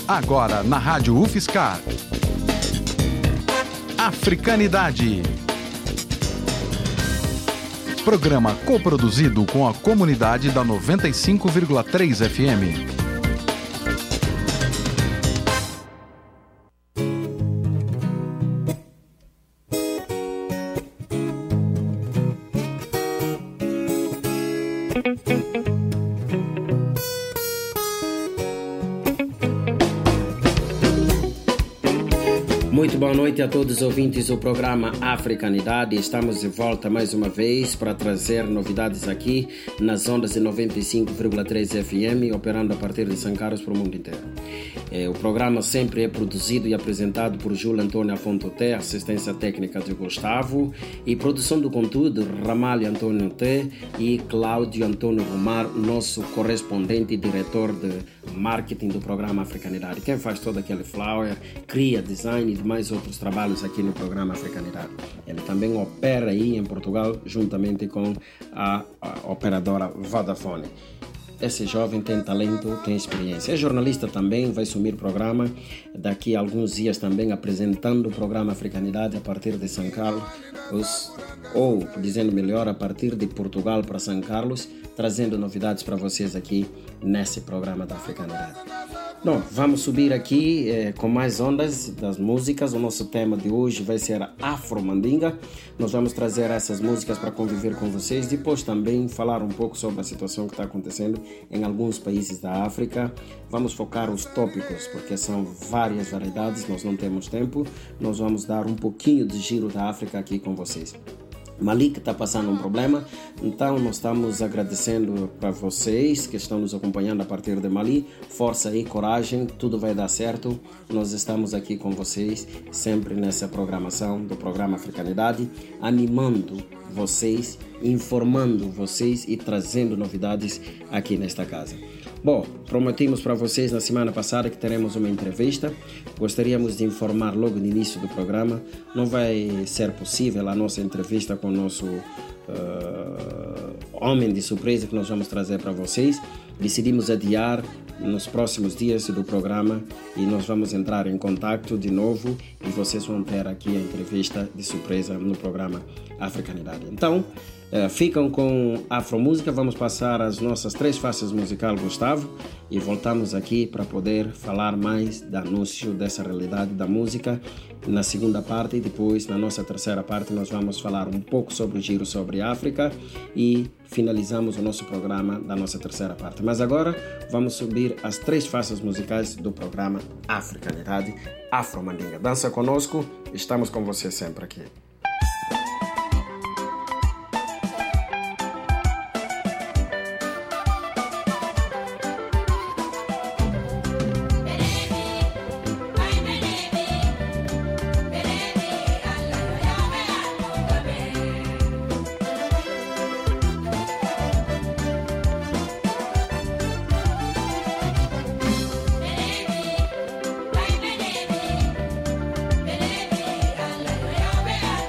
Agora na Rádio UFSCar. Africanidade. Programa coproduzido com a comunidade da 95,3 FM. Muito boa noite a todos os ouvintes do programa Africanidade. Estamos de volta mais uma vez para trazer novidades aqui nas ondas de 95,3 FM, operando a partir de São Carlos para o mundo inteiro. O programa sempre é produzido e apresentado por Júlio Antônio Afonso T, assistência técnica de Gustavo, e produção do conteúdo Ramalho Antônio T e Cláudio Antônio Romar, nosso correspondente e diretor de marketing do programa Africanidade. Quem faz todo aquele flyer, cria design e mais outros trabalhos aqui no programa Africanidade. Ele também opera aí em Portugal juntamente com a operadora Vodafone. Esse jovem tem talento, tem experiência. É jornalista também, vai assumir o programa daqui a alguns dias também apresentando o programa Africanidade a partir de São Carlos, ou dizendo melhor, a partir de Portugal para São Carlos, trazendo novidades para vocês aqui nesse programa da Africanidade. Bom, vamos subir aqui com mais ondas das músicas. O nosso tema de hoje vai ser a Afro-Mandinga. Nós vamos trazer essas músicas para conviver com vocês. Depois também falar um pouco sobre a situação que está acontecendo em alguns países da África. Vamos focar os tópicos, porque são várias variedades, nós não temos tempo. Nós vamos dar um pouquinho de giro da África aqui com vocês. Mali que está passando um problema, então nós estamos agradecendo para vocês que estão nos acompanhando a partir de Mali. Força e coragem, tudo vai dar certo. Nós estamos aqui com vocês sempre nessa programação do programa Africanidade, animando vocês, informando vocês e trazendo novidades aqui nesta casa. Bom, prometimos para vocês na semana passada que teremos uma entrevista. Gostaríamos de informar logo no início do programa. Não vai ser possível a nossa entrevista com o nosso homem de surpresa que nós vamos trazer para vocês. Decidimos adiar nos próximos dias do programa e nós vamos entrar em contato de novo e vocês vão ter aqui a entrevista de surpresa no programa Africanidade. Então, ficam com Afromúsica. Vamos passar as nossas 3 faixas musicais, Gustavo, e voltamos aqui para poder falar mais do anúncio dessa realidade da música na segunda parte, e depois na nossa terceira parte nós vamos falar um pouco sobre o giro sobre a África e finalizamos o nosso programa da nossa terceira parte. Mas agora vamos subir as 3 faixas musicais do programa Africanidade, Afro-Mandinga. Dança conosco, estamos com você sempre aqui. Baby,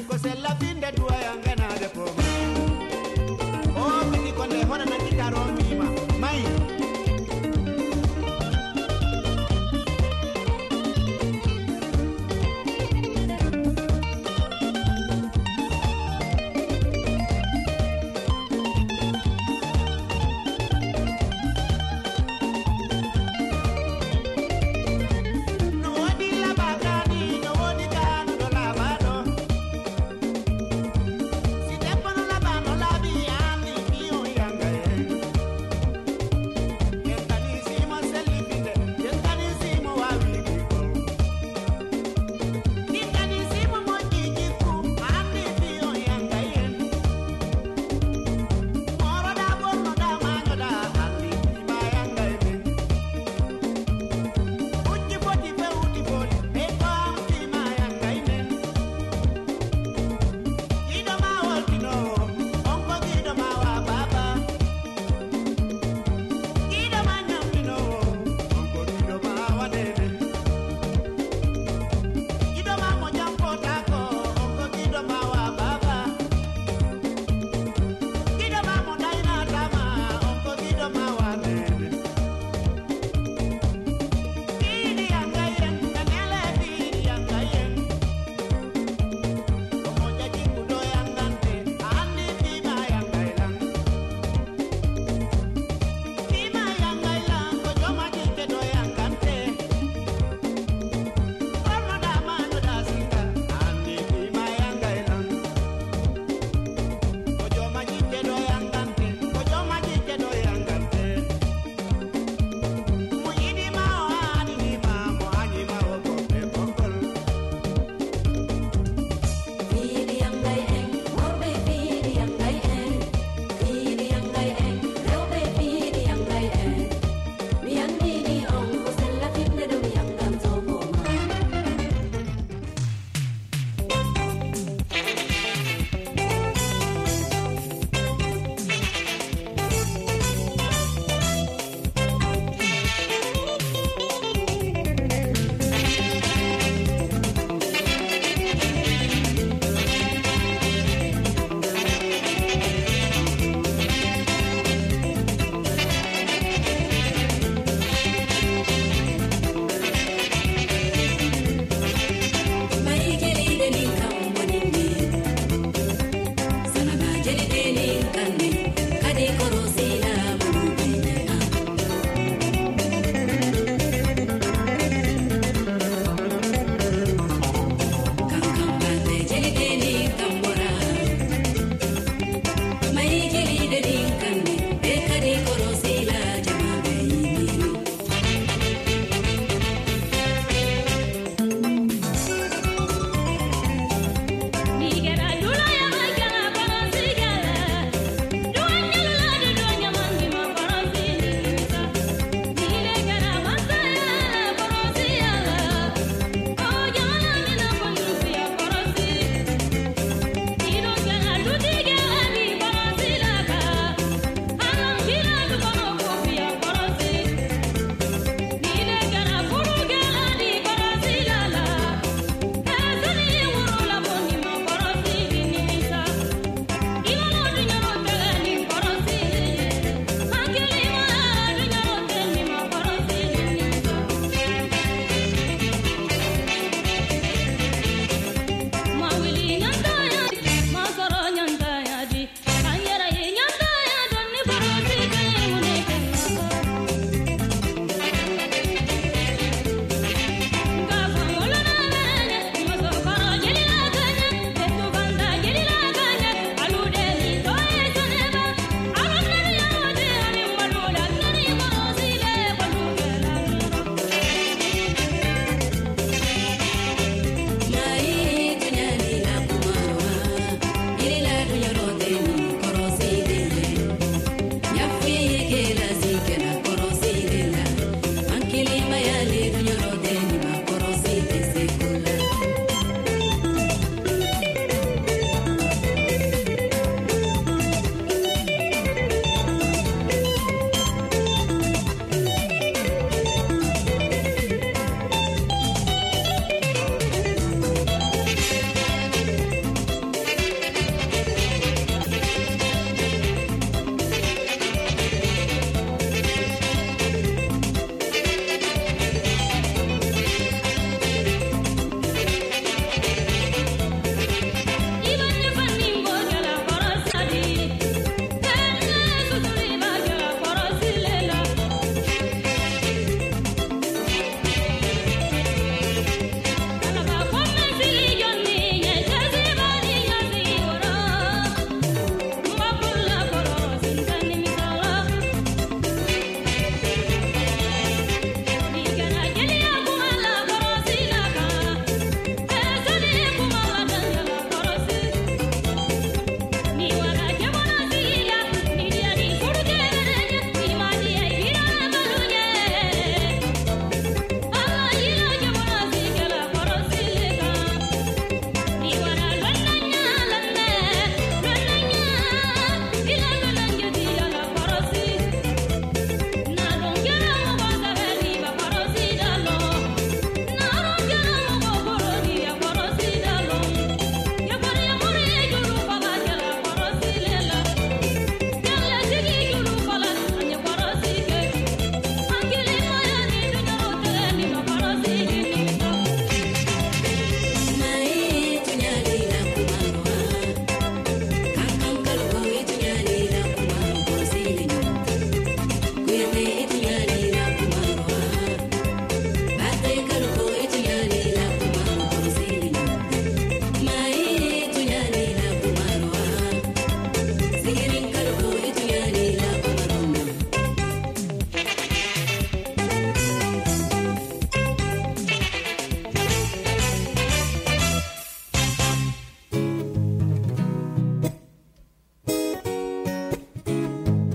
ko se la fin de duwa yangana de po oh mi ko le hona na kitaro mima mai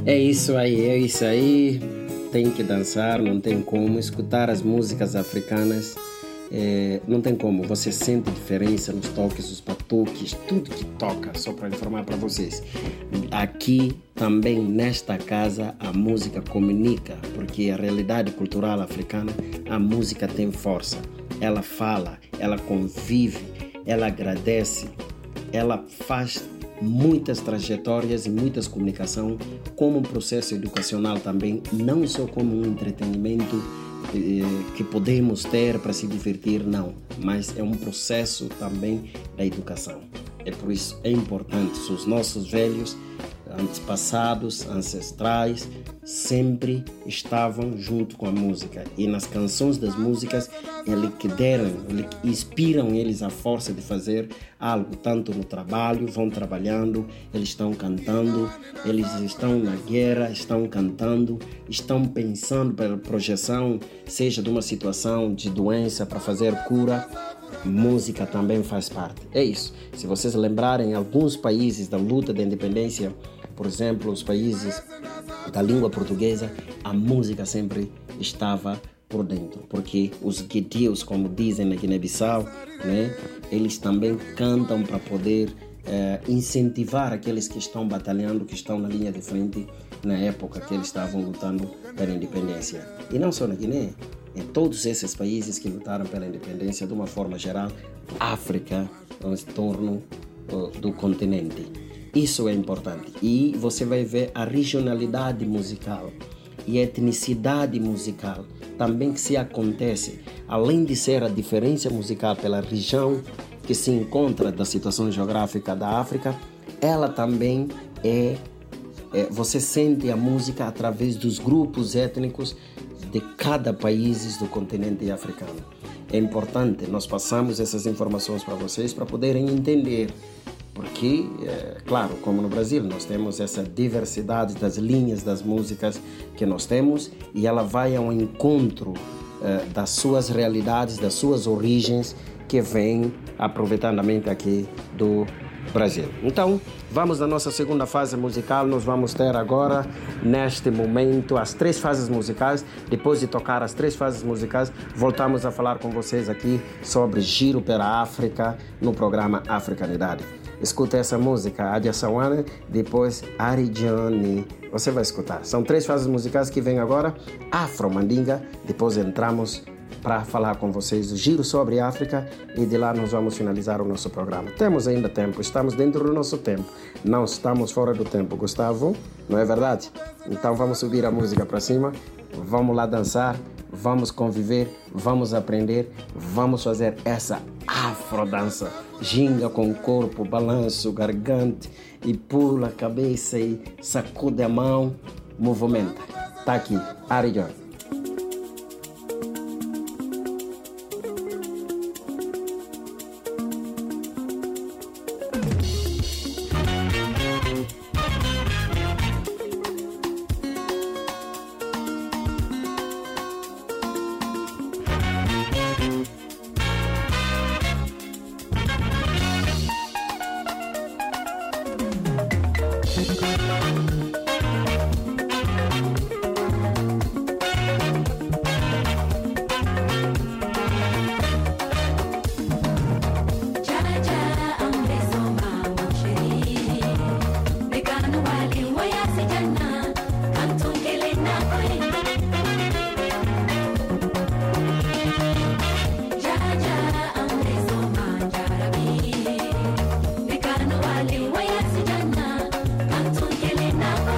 É isso aí. Tem que dançar, não tem como. Escutar as músicas africanas, não tem como. Você sente diferença nos toques, os batuques, tudo que toca, só para informar para vocês. Aqui também, nesta casa, a música comunica, porque a realidade cultural africana, a música tem força. Ela fala, ela convive, ela agradece, ela faz muitas trajetórias e muitas comunicações como um processo educacional também, não só como um entretenimento que podemos ter para se divertir, não, mas é um processo também da educação. É por isso é importante, os nossos velhos, antepassados, ancestrais, sempre estavam junto com a música, e nas canções das músicas eles inspiram eles a força de fazer algo, tanto no trabalho, vão trabalhando, eles estão cantando, eles estão na guerra, estão cantando, estão pensando pela projeção, seja de uma situação de doença para fazer cura. Música também faz parte. É isso. Se vocês lembrarem, alguns países da luta da independência, por exemplo, os países da língua portuguesa, a música sempre estava por dentro, porque os guedios, como dizem na Guiné-Bissau, né, eles também cantam para poder incentivar aqueles que estão batalhando, que estão na linha de frente na época que eles estavam lutando pela independência. E não só na Guiné, em todos esses países que lutaram pela independência, de uma forma geral, África, em torno do continente. Isso é importante. E você vai ver a regionalidade musical e a etnicidade musical também que se acontece, além de ser a diferença musical pela região que se encontra da situação geográfica da África, ela também você sente a música através dos grupos étnicos de cada país do continente africano. É importante, nós passamos essas informações para vocês para poderem entender, porque, claro, como no Brasil, nós temos essa diversidade das linhas das músicas que nós temos, e ela vai ao encontro das suas realidades, das suas origens, que vem aproveitadamente aqui do Brasil. Então, vamos na nossa segunda fase musical. Nós vamos ter agora, neste momento, as 3 fases musicais. Depois de tocar as 3 fases musicais, voltamos a falar com vocês aqui sobre Giro pela África no programa Africanidade. Escuta essa música, Adia Sawane, depois Aridiane. Você vai escutar. São 3 fases musicais que vêm agora. Afro Mandinga, depois entramos para falar com vocês o giro sobre a África, e de lá nós vamos finalizar o nosso programa. Temos ainda tempo, estamos dentro do nosso tempo, não estamos fora do tempo, Gustavo, não é verdade? Então vamos subir a música para cima, vamos lá dançar, vamos conviver, vamos aprender, vamos fazer essa afrodança. Ginga com o corpo, balanço, garganta, e pula a cabeça e sacude a mão, movimenta. Tá aqui, Arijon. Now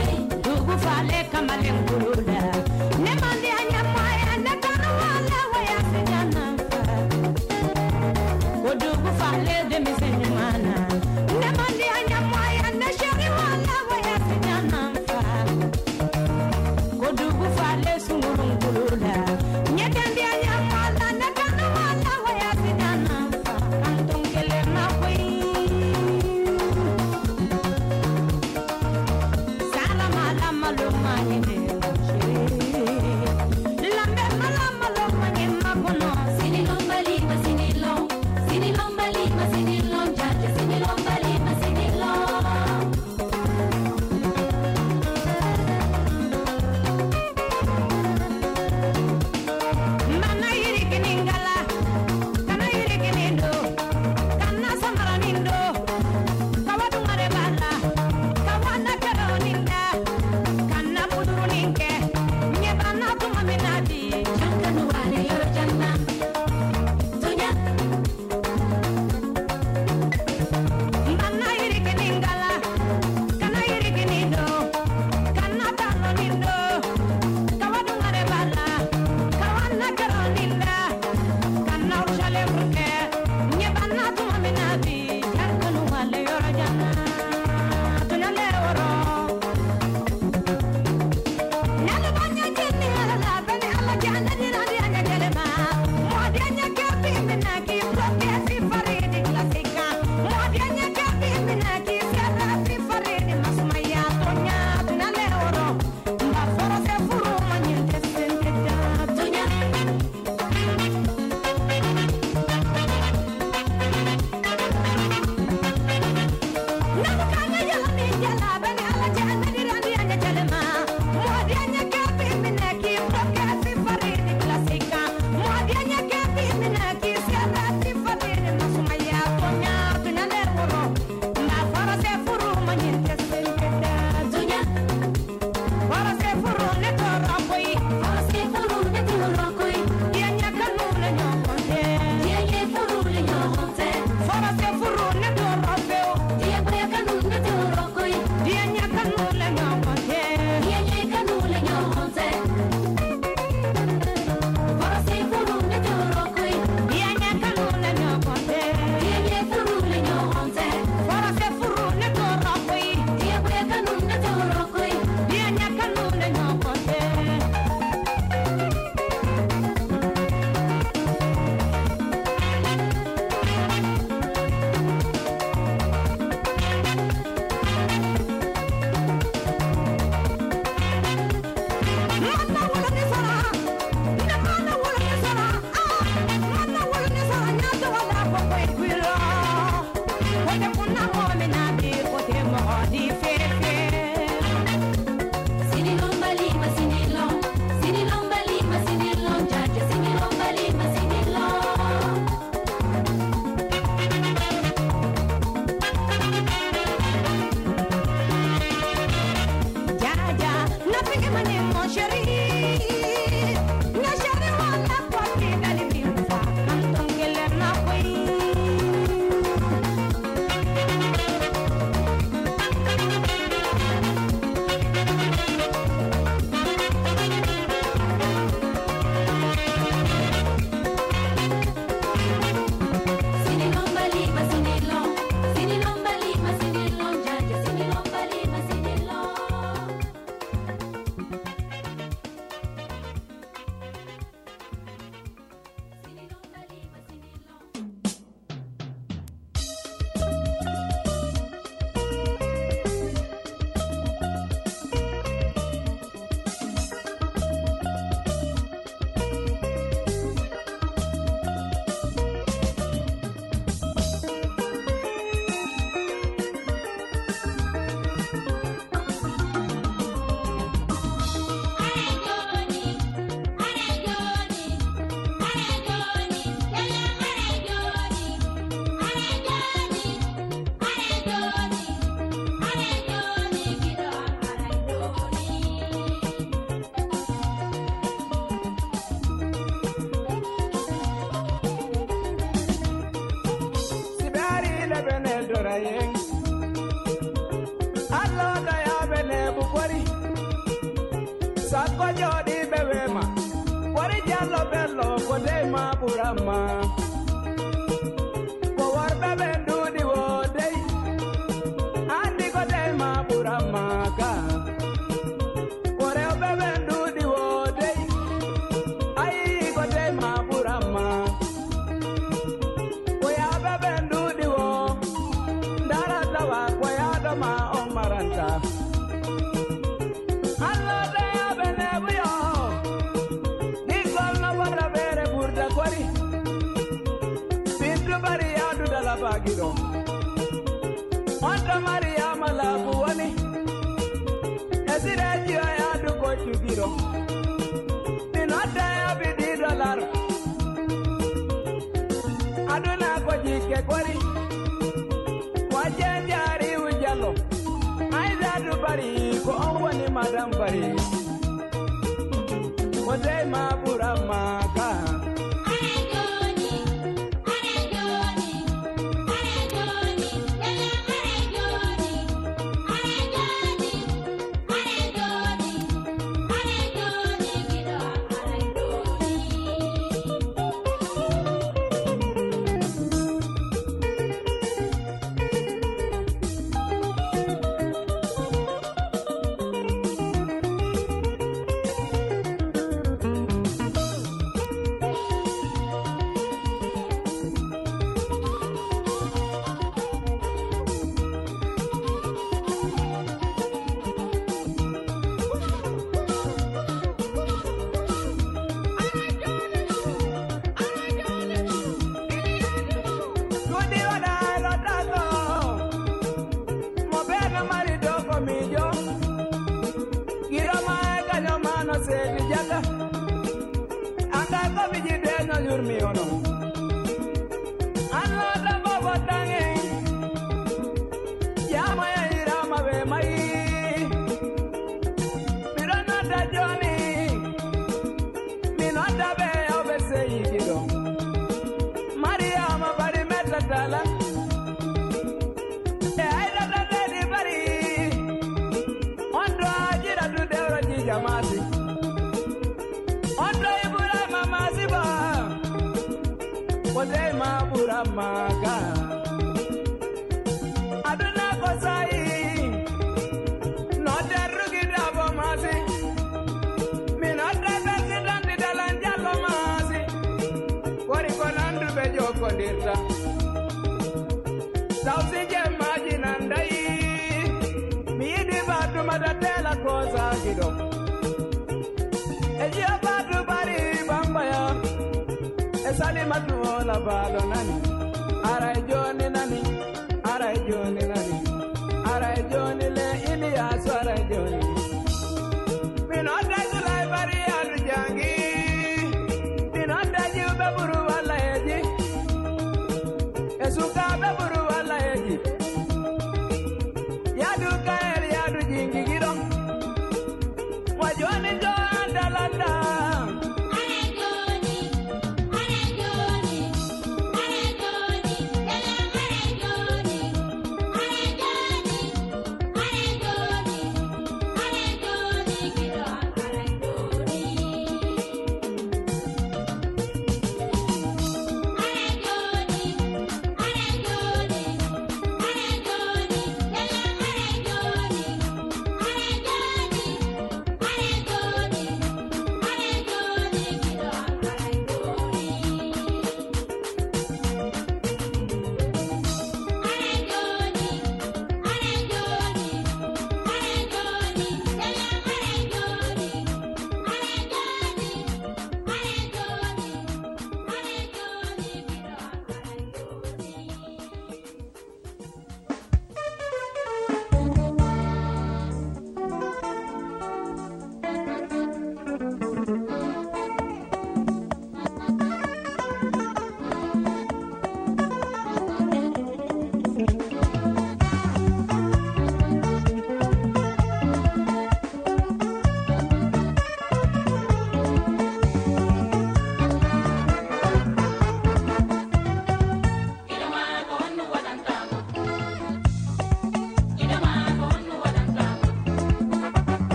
Wajoni jo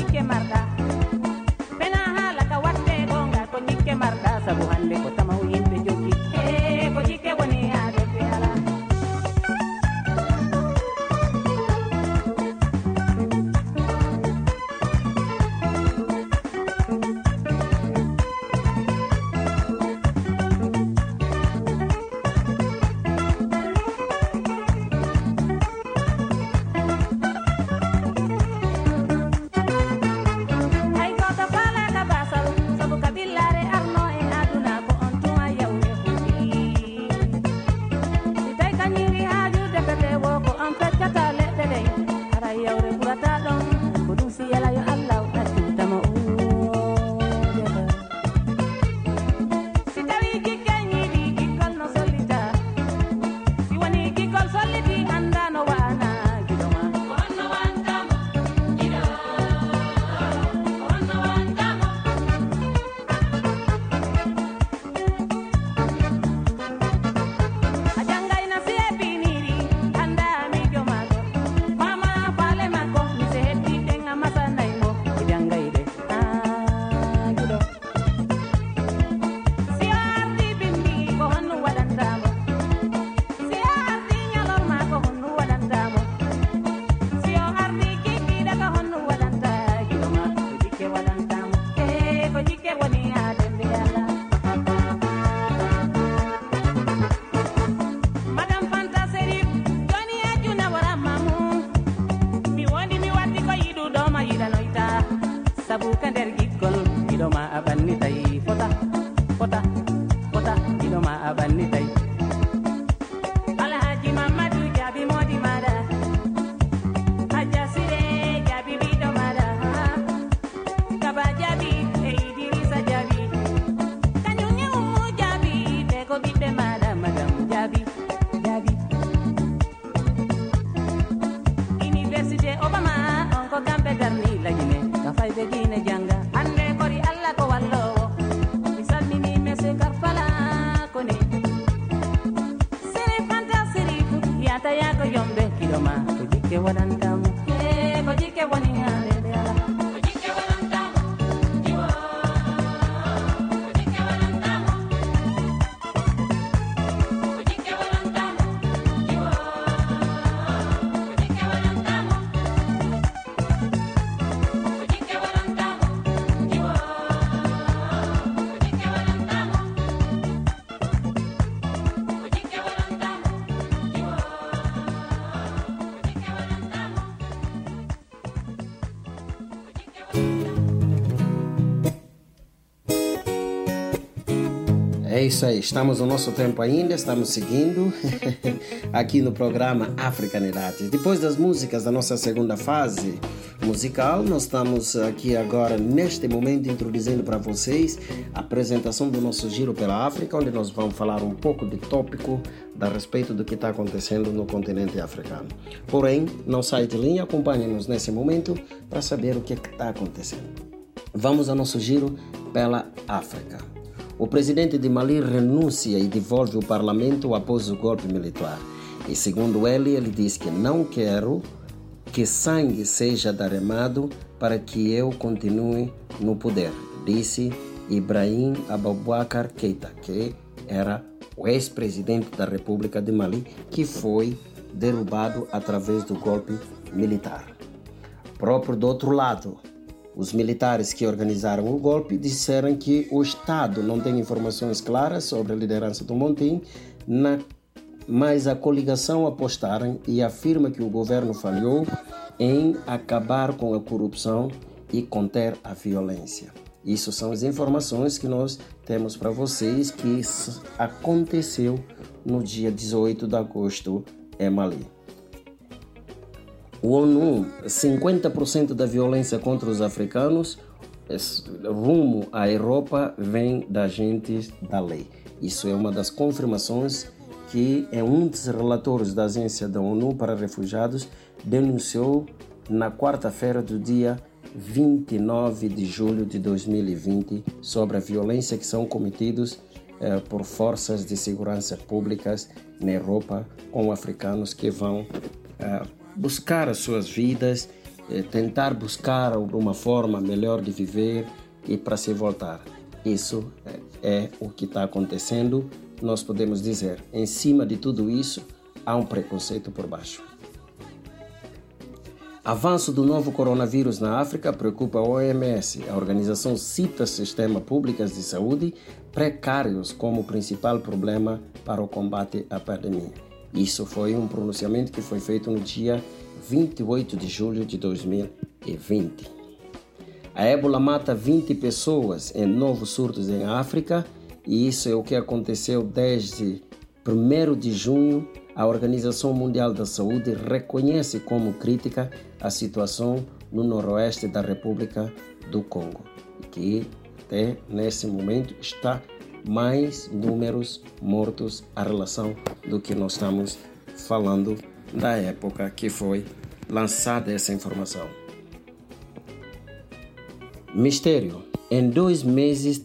nyike marda pena hala ka watte gonga ko nyike marda sabu hande ko tama yimbe jogi ko jike woni ade be ala É isso aí, estamos no nosso tempo ainda, estamos seguindo aqui no programa Africanidade. Depois das músicas da nossa segunda fase musical, nós estamos aqui agora, neste momento, introduzindo para vocês a apresentação do nosso Giro pela África, onde nós vamos falar um pouco de tópico a respeito do que está acontecendo no continente africano. Porém, não sai de linha, acompanhe-nos nesse momento para saber o que está acontecendo. Vamos ao nosso Giro pela África. O presidente de Mali renuncia e devolve o parlamento após o golpe militar. E segundo ele diz que não quero que sangue seja derramado para que eu continue no poder, disse Ibrahim Aboubacar Keïta, que era o ex-presidente da República de Mali, que foi derrubado através do golpe militar. Próprio do outro lado, os militares que organizaram o golpe disseram que o Estado não tem informações claras sobre a liderança do Montim, mas a coligação apostaram e afirma que o governo falhou em acabar com a corrupção e conter a violência. Isso são as informações que nós temos para vocês que aconteceu no dia 18 de agosto em Mali. O ONU, 50% da violência contra os africanos rumo à Europa vem da agentes da lei. Isso é uma das confirmações que um dos relatores da Agência da ONU para Refugiados denunciou na quarta-feira do dia 29 de julho de 2020 sobre a violência que são cometidos por forças de segurança públicas na Europa com africanos que vão buscar as suas vidas tentar buscar uma forma melhor de viver e para se voltar. Isso é o que está acontecendo. Nós podemos dizer, em cima de tudo isso, há um preconceito por baixo. Avanço do novo coronavírus na África preocupa a OMS. A organização cita sistemas públicos de saúde precários como principal problema para o combate à pandemia. Isso foi um pronunciamento que foi feito no dia 28 de julho de 2020. A ébola mata 20 pessoas em novos surtos em África e isso é o que aconteceu desde 1º de junho. A Organização Mundial da Saúde reconhece como crítica a situação no noroeste da República do Congo, que até nesse momento está mais números mortos à relação do que nós estamos falando da época que foi lançada essa informação. Mistério. Em 2 meses,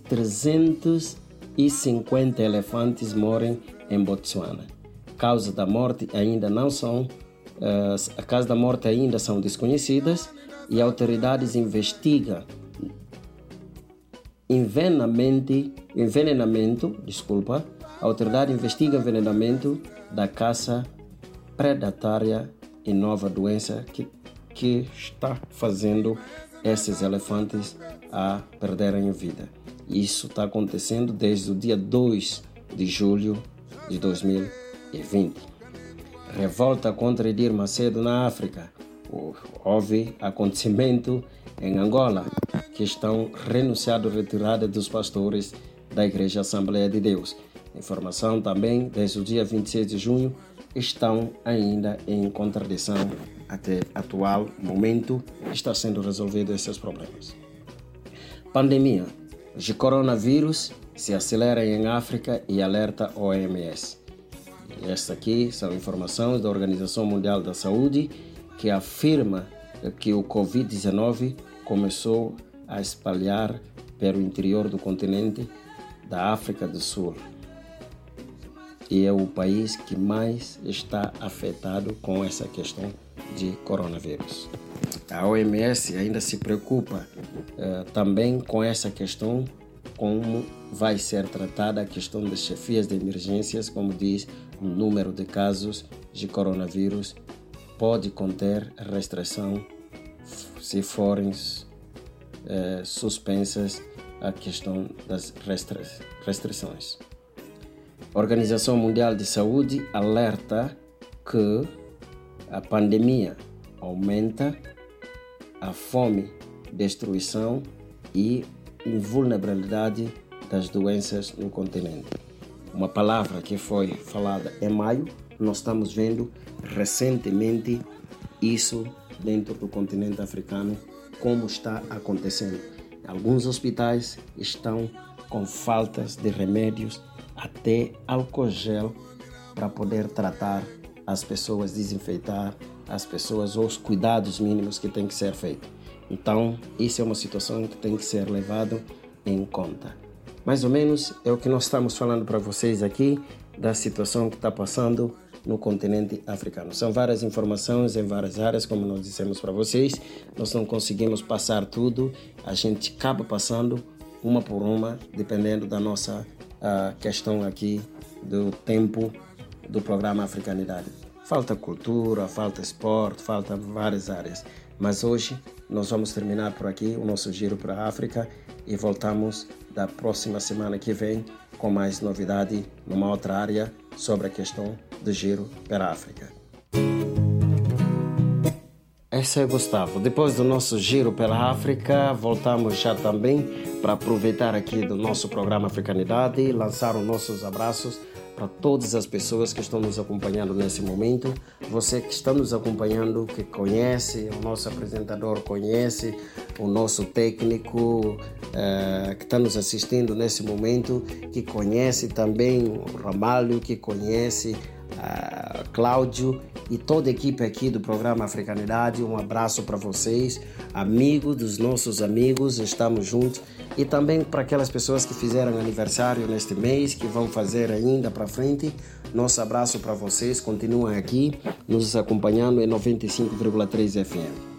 350 elefantes morrem em Botsuana. A causa da morte ainda são desconhecidas e autoridades investigam envenenamento da caça predatória e nova doença que está fazendo esses elefantes a perderem a vida. Isso está acontecendo desde o dia 2 de julho de 2020. Revolta contra Edir Macedo na África. Houve acontecimento em Angola que estão renunciando à retirada dos pastores da Igreja Assembleia de Deus. Informação também, desde o dia 26 de junho, estão ainda em contradição até atual momento. Está sendo resolvido esses problemas. Pandemia de coronavírus se acelera em África e alerta OMS. Estas aqui são informações da Organização Mundial da Saúde que afirma que o Covid-19 começou a espalhar pelo interior do continente da África do Sul. E é o país que mais está afetado com essa questão de coronavírus. A OMS ainda se preocupa também com essa questão, como vai ser tratada a questão das chefias de emergências, como diz, o número de casos de coronavírus pode conter restrição se forem suspensas a questão das restrições. A Organização Mundial de Saúde alerta que a pandemia aumenta a fome, destruição e invulnerabilidade das doenças no continente. Uma palavra que foi falada em maio, nós estamos vendo recentemente isso dentro do continente africano, como está acontecendo. Alguns hospitais estão com faltas de remédios, até álcool gel para poder tratar as pessoas, desinfetar as pessoas, os cuidados mínimos que tem que ser feito. Então, isso é uma situação que tem que ser levado em conta. Mais ou menos é o que nós estamos falando para vocês aqui da situação que está passando no continente africano. São várias informações em várias áreas, como nós dissemos para vocês. Nós não conseguimos passar tudo, a gente acaba passando uma por uma, dependendo da nossa questão aqui do tempo do programa Africanidade. Falta cultura, falta esporte, falta várias áreas. Mas hoje nós vamos terminar por aqui o nosso giro para a África e voltamos da próxima semana que vem com mais novidade numa outra área sobre a questão do giro para a África. Esse é Gustavo. Depois do nosso giro pela África, voltamos já também para aproveitar aqui do nosso programa Africanidade e lançar os nossos abraços para todas as pessoas que estão nos acompanhando nesse momento. Você que está nos acompanhando, que conhece o nosso apresentador, conhece o nosso técnico, que está nos assistindo nesse momento, que conhece também o Ramalho, que conhece Cláudio e toda a equipe aqui do programa Africanidade. Um abraço para vocês, amigos dos nossos amigos, estamos juntos. E também para aquelas pessoas que fizeram aniversário neste mês, que vão fazer ainda para frente, nosso abraço para vocês. Continuem aqui nos acompanhando em 95,3 FM.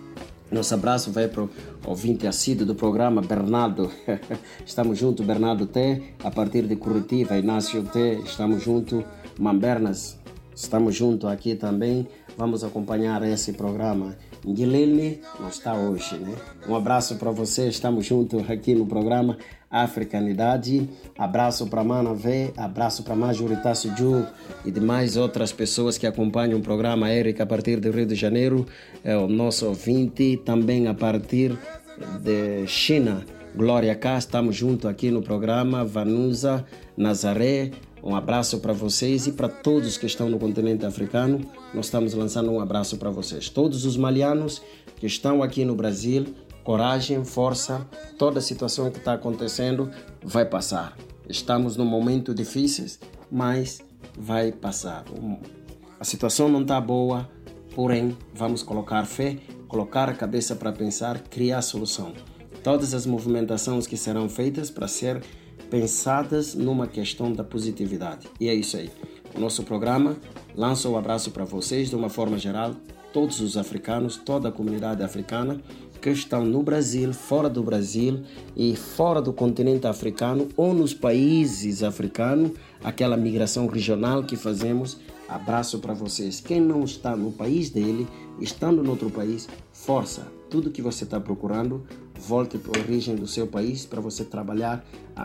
Nosso abraço vai para o ouvinte assíduo do programa, Bernardo. Estamos juntos, Bernardo T. A partir de Curitiba, Inácio T. Estamos juntos, Mambernas. Estamos juntos aqui também. Vamos acompanhar esse programa. Guilherme não está hoje, né? Um abraço para você. Estamos juntos aqui no programa Africanidade. Abraço para Mana V, abraço para Majoritácio Ju e demais outras pessoas que acompanham o programa. Érica, a partir do Rio de Janeiro, é o nosso ouvinte. Também a partir de China, Glória K, estamos juntos aqui no programa. Vanusa, Nazaré, um abraço para vocês e para todos que estão no continente africano. Nós estamos lançando um abraço para vocês. Todos os malianos que estão aqui no Brasil, coragem, força, toda a situação que está acontecendo vai passar. Estamos num momento difícil, mas vai passar. A situação não está boa, porém vamos colocar fé, colocar a cabeça para pensar, criar solução. Todas as movimentações que serão feitas para ser pensadas numa questão da positividade. E é isso aí. O nosso programa lança um abraço para vocês de uma forma geral, todos os africanos, toda a comunidade africana que estão no Brasil, fora do Brasil e fora do continente africano ou nos países africanos, aquela migração regional que fazemos. Abraço para vocês. Quem não está no país dele, estando no outro país, força. Tudo que você está procurando, volte para a origem do seu país para você trabalhar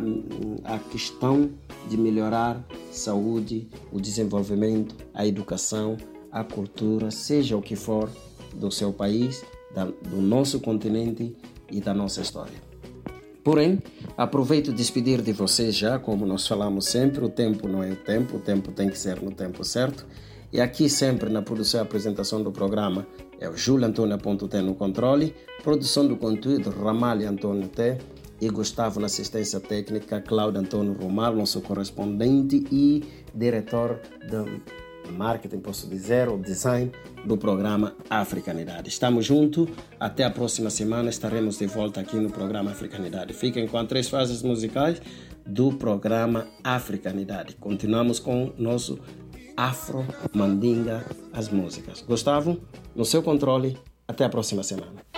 a questão de melhorar a saúde, o desenvolvimento, a educação, a cultura, seja o que for do seu país, do nosso continente e da nossa história. Porém, aproveito despedir de vocês já, como nós falamos sempre, o tempo não é o tempo tem que ser no tempo certo. E aqui sempre na produção e apresentação do programa é o Júlio Antônio T no controle, produção do conteúdo Ramalho Antônio T e Gustavo na assistência técnica, Cláudio Antônio Romar, nosso correspondente e diretor de marketing, posso dizer, o design do programa Africanidade. Estamos juntos, até a próxima semana estaremos de volta aqui no programa Africanidade. Fiquem com as 3 fases musicais do programa Africanidade. Continuamos com nosso Afro Mandinga, as músicas. Gustavo, no seu controle, até a próxima semana.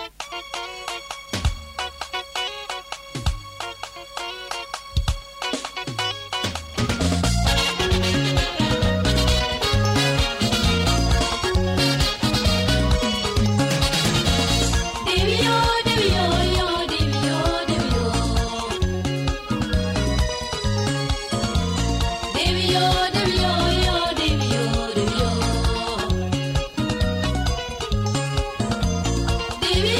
Baby,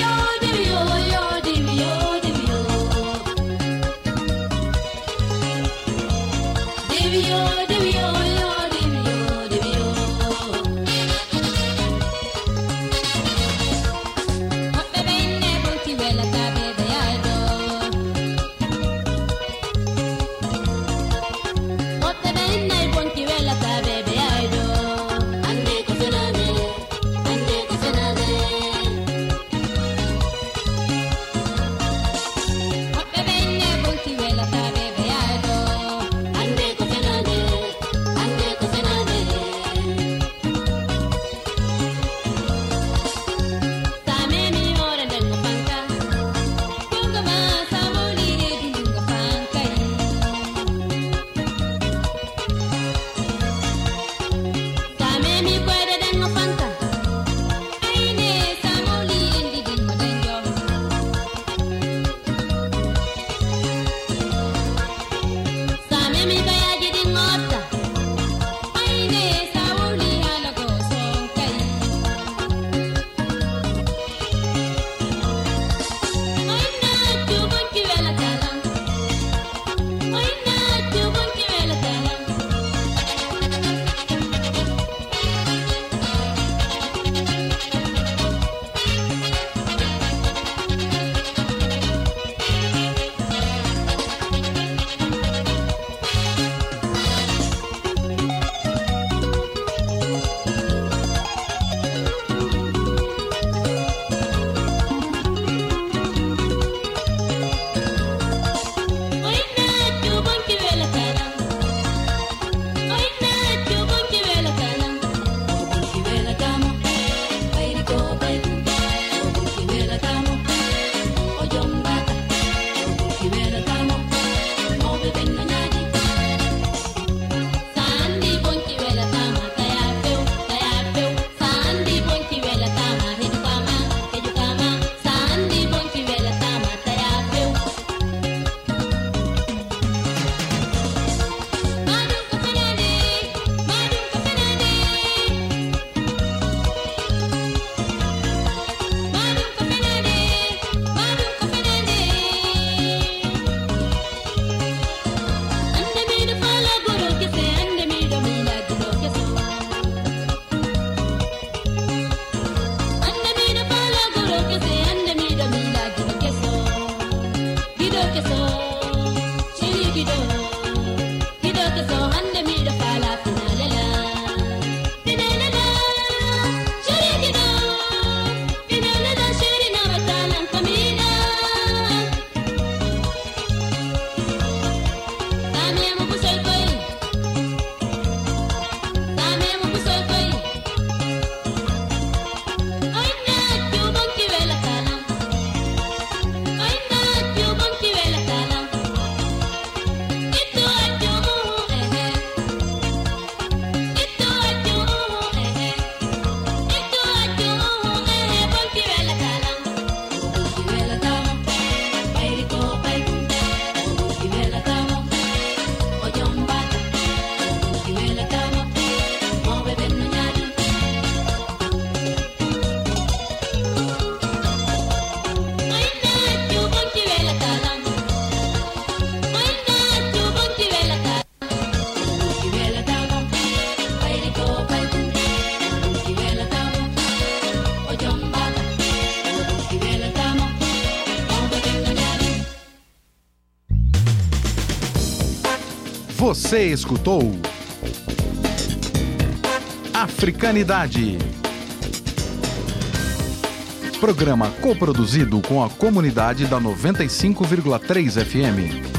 Você escutou Africanidade. Programa coproduzido com a comunidade da 95,3 FM.